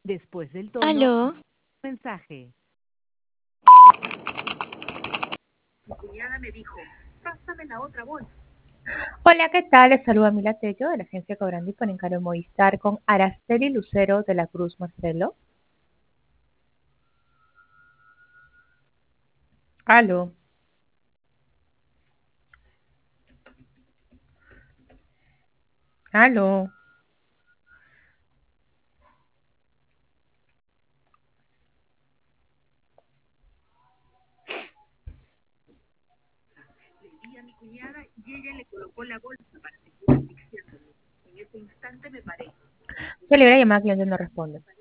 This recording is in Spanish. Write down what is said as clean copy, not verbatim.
Después del tono, Aló. mensaje. Hola, ¿qué tal? Les saluda Mila Tello de la agencia Cobrandi por Encargo Movistar con Araceli Lucero de la Cruz Marcelo. Aló. Aló. Se le ve la llamada, cliente no responde.